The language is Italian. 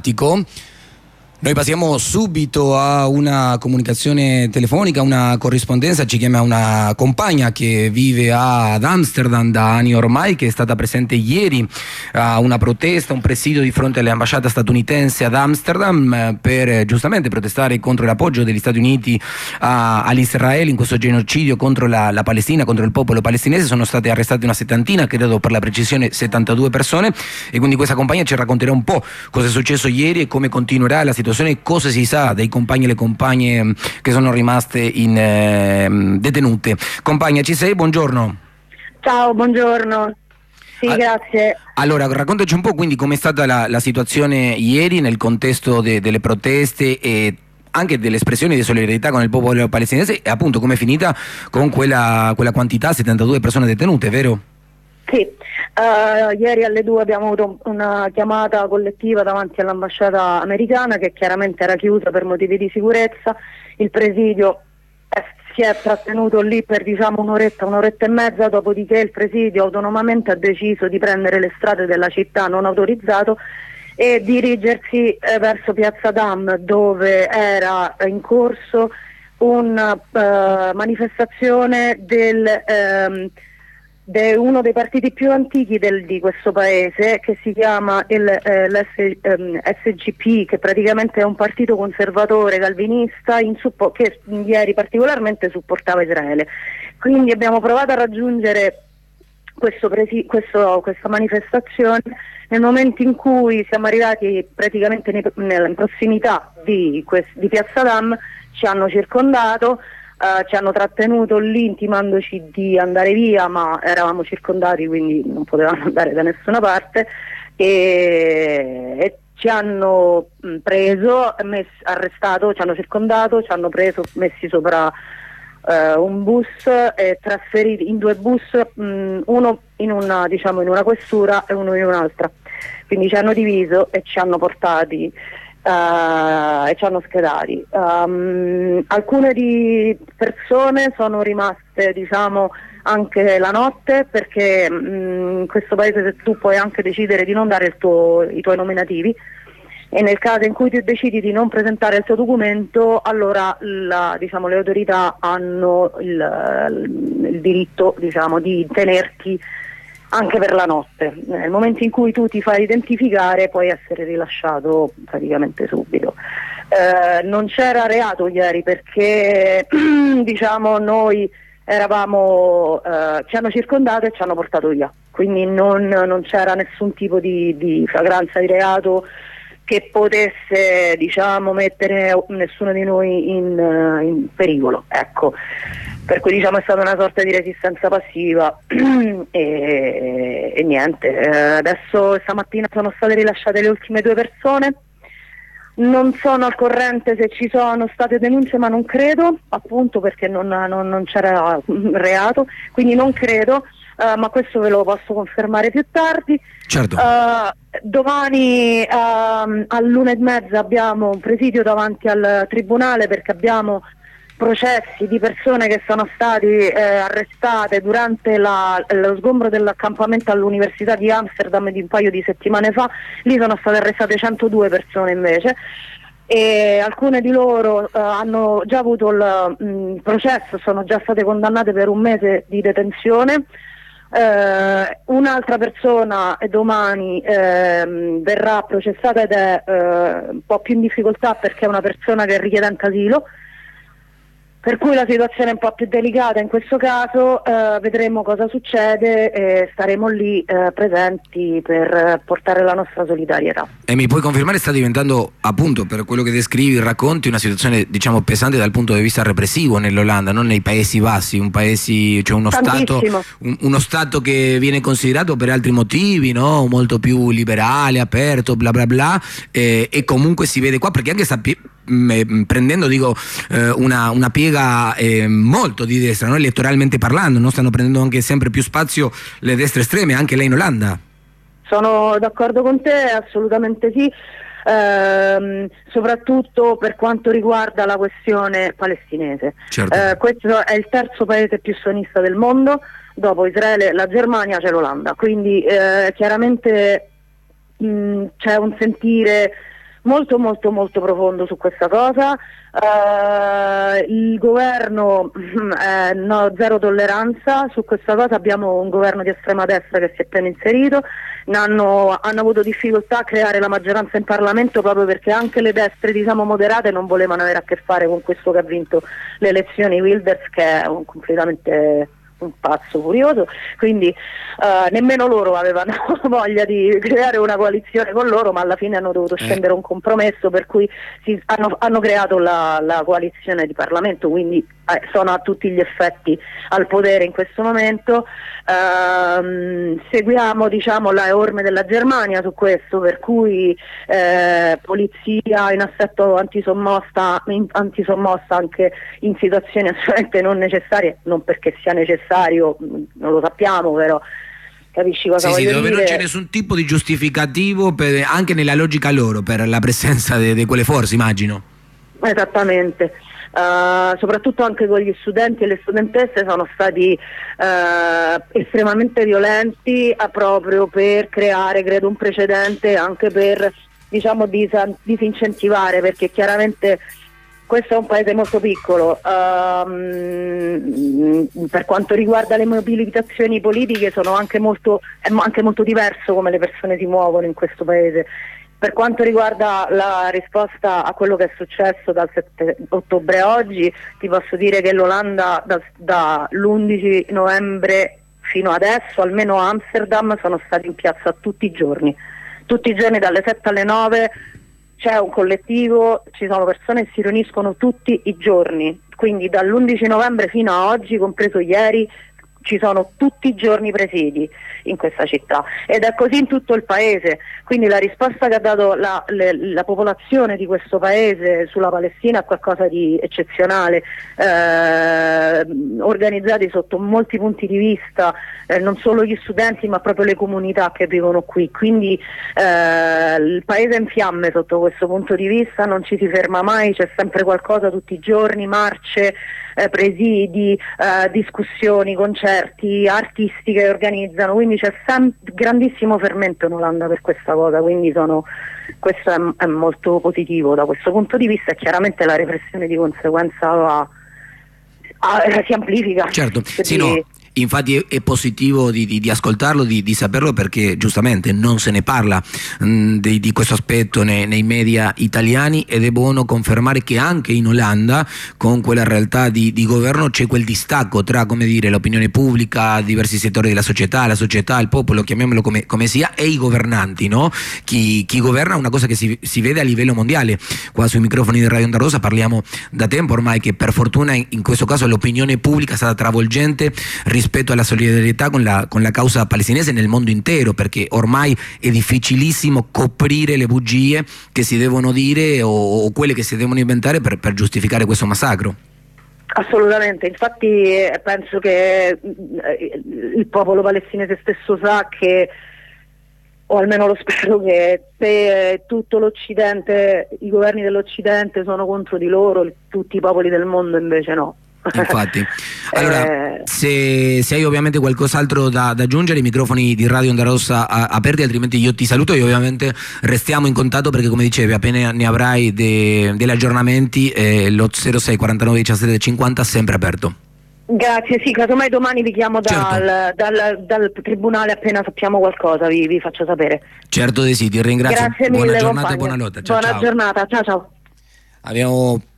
Noi passiamo subito a una comunicazione telefonica, una corrispondenza. Ci chiama una compagna che vive ad Amsterdam da anni ormai, che è stata presente ieri a una protesta, un presidio di fronte all'ambasciata statunitense ad Amsterdam per giustamente protestare contro l'appoggio degli Stati Uniti all'Israele in questo genocidio contro la Palestina, contro il popolo palestinese. Sono state arrestate una settantina, credo per la precisione 72 persone, e quindi questa compagna ci racconterà un po' cosa è successo ieri e come continuerà la situazione, cosa si sa dei compagni e le compagne che sono rimaste detenute. Compagna, ci sei? Buongiorno. Ciao, buongiorno. Sì, grazie. Allora, raccontaci un po' quindi com'è stata la situazione ieri nel contesto delle proteste e anche delle espressioni di solidarietà con il popolo palestinese, e appunto com'è finita con quella quantità, 72 persone detenute, vero? Sì, ieri alle 2 abbiamo avuto una chiamata collettiva davanti all'ambasciata americana, che chiaramente era chiusa per motivi di sicurezza. Il presidio si è trattenuto lì per un'oretta e mezza, dopodiché il presidio autonomamente ha deciso di prendere le strade della città non autorizzato e dirigersi verso Piazza Dam, dove era in corso una manifestazione uno dei partiti più antichi di questo paese, che si chiama l'SGP, che praticamente è un partito conservatore calvinista che ieri particolarmente supportava Israele. Quindi abbiamo provato a raggiungere questa manifestazione. Nel momento in cui siamo arrivati praticamente in prossimità di Piazza Dam, ci hanno circondato. Ci hanno trattenuto lì intimandoci di andare via, ma eravamo circondati, quindi non potevamo andare da nessuna parte, e ci hanno preso, arrestato, ci hanno circondato, ci hanno preso, messi sopra un bus e trasferiti in due bus, uno in una questura e uno in un'altra. Quindi ci hanno diviso e ci hanno portati e ci hanno schedati. Alcune persone sono rimaste anche la notte, perché in questo paese se tu puoi anche decidere di non dare i tuoi nominativi, e nel caso in cui tu decidi di non presentare il tuo documento, allora le autorità hanno il diritto di tenerti anche per la notte. Nel momento in cui tu ti fai identificare puoi essere rilasciato praticamente subito. Non c'era reato ieri, perché noi eravamo, ci hanno circondato e ci hanno portato via, quindi non c'era nessun tipo di flagranza di reato che potesse mettere nessuno di noi in pericolo, ecco. Per cui è stata una sorta di resistenza passiva e niente. Adesso stamattina sono state rilasciate le ultime 2 persone. Non sono al corrente se ci sono state denunce, ma non credo, appunto perché non c'era reato, quindi non credo, ma questo ve lo posso confermare più tardi. Certo. Domani all'1:30 abbiamo un presidio davanti al tribunale, perché abbiamo processi di persone che sono state arrestate durante lo sgombro dell'accampamento all'Università di Amsterdam di un paio di settimane fa. Lì sono state arrestate 102 persone invece, e alcune di loro hanno già avuto il processo, sono già state condannate per 1 mese di detenzione. Un'altra persona domani verrà processata ed è un po' più in difficoltà, perché è una persona che è richiedente asilo, per cui la situazione è un po' più delicata in questo caso. Vedremo cosa succede e staremo lì presenti per portare la nostra solidarietà. E mi puoi confermare, sta diventando, appunto, per quello che descrivi, racconti, una situazione pesante dal punto di vista repressivo nell'Olanda, non nei Paesi Bassi, uno stato che viene considerato per altri motivi, no? Molto più liberale, aperto, bla bla bla, e comunque si vede qua, perché anche prendendo una piega molto di destra, no? Elettoralmente parlando, no? Stanno prendendo anche sempre più spazio le destre estreme, anche lei in Olanda. Sono d'accordo con te, assolutamente sì, soprattutto per quanto riguarda la questione palestinese. Certo. Questo è il terzo paese più sionista del mondo, dopo Israele, la Germania, c'è l'Olanda, quindi chiaramente c'è un sentire molto molto molto profondo su questa cosa. Il governo no, zero tolleranza su questa cosa. Abbiamo un governo di estrema destra che si è appena inserito, hanno avuto difficoltà a creare la maggioranza in Parlamento proprio perché anche le destre diciamo moderate non volevano avere a che fare con questo che ha vinto le elezioni, Wilders, che è completamente un pazzo furioso, quindi nemmeno loro avevano voglia di creare una coalizione con loro, ma alla fine hanno dovuto scendere un compromesso per cui hanno creato la coalizione di Parlamento, quindi sono a tutti gli effetti al potere in questo momento. Seguiamo diciamo le orme della Germania su questo, per cui polizia in assetto antisommossa anche in situazioni assolutamente non necessarie, non perché sia necessario, non lo sappiamo, però capisci cosa voglio dire? Dove non c'è nessun tipo di giustificativo anche nella logica loro per la presenza di quelle forze, immagino. Esattamente. Soprattutto anche con gli studenti e le studentesse sono stati estremamente violenti proprio per creare, credo, un precedente anche per diciamo disincentivare, perché chiaramente questo è un paese molto piccolo. Per quanto riguarda le mobilitazioni politiche è anche molto diverso come le persone si muovono in questo paese. Per quanto riguarda la risposta a quello che è successo dal 7 ottobre a oggi, ti posso dire che l'Olanda dall'11 novembre fino adesso, almeno a Amsterdam, sono stati in piazza tutti i giorni dalle 7 alle 9, c'è un collettivo, ci sono persone che si riuniscono tutti i giorni, quindi dall'11 novembre fino a oggi, compreso ieri, ci sono tutti i giorni presidi in questa città ed è così in tutto il paese, quindi la risposta che ha dato la popolazione di questo paese sulla Palestina è qualcosa di eccezionale, organizzati sotto molti punti di vista, non solo gli studenti ma proprio le comunità che vivono qui, quindi il paese è in fiamme sotto questo punto di vista, non ci si ferma mai, c'è sempre qualcosa tutti i giorni, marce, presidi, discussioni, concerti, artisti che organizzano, quindi c'è grandissimo fermento in Olanda per questa cosa, quindi questo è molto positivo da questo punto di vista e chiaramente la repressione di conseguenza si amplifica. Certo, sì, no. Infatti è positivo di ascoltarlo, di saperlo, perché giustamente non se ne parla di questo aspetto nei media italiani, ed è buono confermare che anche in Olanda, con quella realtà di governo, c'è quel distacco tra, come dire, l'opinione pubblica, diversi settori della società, la società, il popolo, chiamiamolo come sia, e i governanti, no? Chi governa, una cosa che si vede a livello mondiale. Qua sui microfoni di Radio Onda Rosa parliamo da tempo ormai che per fortuna in questo caso l'opinione pubblica è stata travolgente rispetto alla solidarietà con la causa palestinese nel mondo intero, perché ormai è difficilissimo coprire le bugie che si devono dire o quelle che si devono inventare per giustificare questo massacro. Assolutamente, infatti penso che il popolo palestinese stesso sa che, o almeno lo spero, che se tutto l'Occidente, i governi dell'Occidente sono contro di loro, tutti i popoli del mondo invece no. Infatti, allora se hai ovviamente qualcos'altro da aggiungere, i microfoni di Radio Onda Rossa aperti, altrimenti io ti saluto e ovviamente restiamo in contatto, perché come dicevi appena ne avrai degli aggiornamenti, lo 06 49 17 50 sempre aperto. Grazie, sì, casomai domani vi chiamo dal tribunale appena sappiamo qualcosa, vi faccio sapere. Certo di sì, ti ringrazio. Grazie mille, buona giornata compagno. e buona lotta. Buona giornata, ciao ciao. Abbiamo